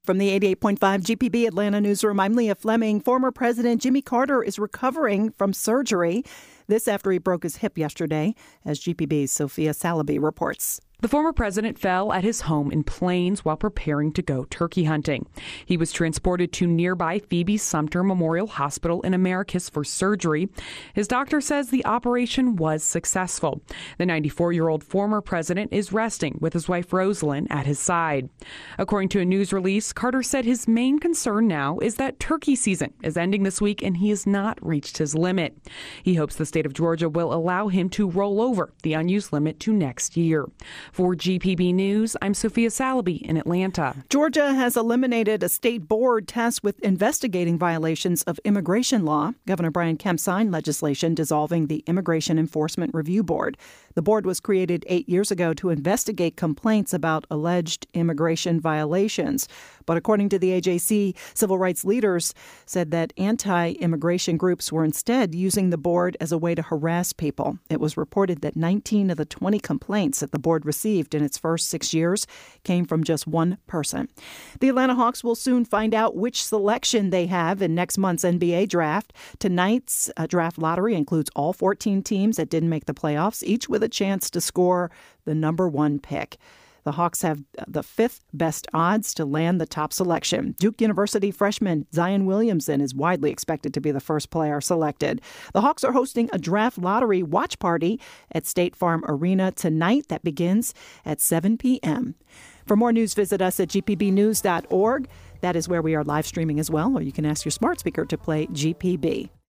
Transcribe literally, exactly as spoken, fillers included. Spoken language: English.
From the eighty-eight point five G P B Atlanta newsroom, I'm Leah Fleming. Former President Jimmy Carter is recovering from surgery. This after he broke his hip yesterday, as G P B's Sophia Salaby reports. The former president fell at his home in Plains while preparing to go turkey hunting. He was transported to nearby Phoebe Sumter Memorial Hospital in Americus for surgery. His doctor says the operation was successful. The ninety-four-year-old former president is resting with his wife Rosalind at his side. According to a news release, Carter said his main concern now is that turkey season is ending this week and he has not reached his limit. He hopes the state of Georgia will allow him to roll over the unused limit to next year. For G P B News, I'm Sophia Salaby in Atlanta. Georgia has eliminated a state board tasked with investigating violations of immigration law. Governor Brian Kemp signed legislation dissolving the Immigration Enforcement Review Board. The board was created eight years ago to investigate complaints about alleged immigration violations. But according to the A J C, civil rights leaders said that anti-immigration groups were instead using the board as a way to harass people. It was reported that nineteen of the twenty complaints that the board received in its first six years came from just one person. The Atlanta Hawks will soon find out which selection they have in next month's N B A draft. Tonight's uh, draft lottery includes all fourteen teams that didn't make the playoffs, each with a chance to score the number one pick. The Hawks have the fifth best odds to land the top selection. Duke University freshman Zion Williamson is widely expected to be the first player selected. The Hawks are hosting a draft lottery watch party at State Farm Arena tonight that begins at seven p.m. For more news, visit us at g p b news dot org. That is where we are live streaming as well, or you can ask your smart speaker to play G P B.